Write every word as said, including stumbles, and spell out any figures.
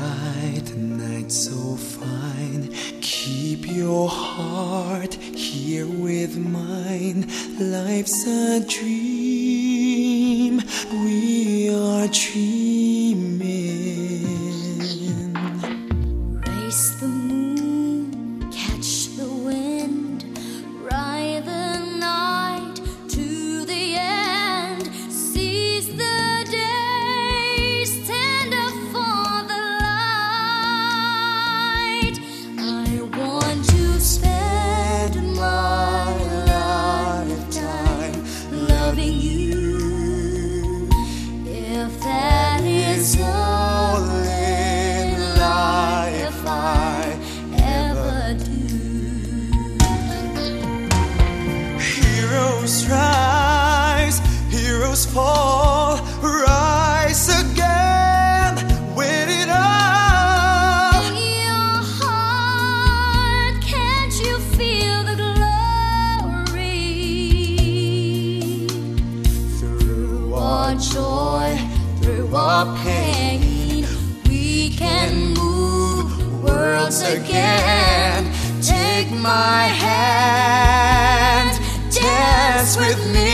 bright night so fine, keep your heart here with mine. Life's a dream, we are dreaming. Race the moon, catch the wind, ride the night to the end, seize the day, stand up for the light. I want to spend my lifetime loving you, if that is all in life I ever do. Heroes rise, heroes fall, rise again, win it all. In your heart, can't you feel the glory? Through our joy, through our pain, we can move worlds again. Take my hand, dance with me.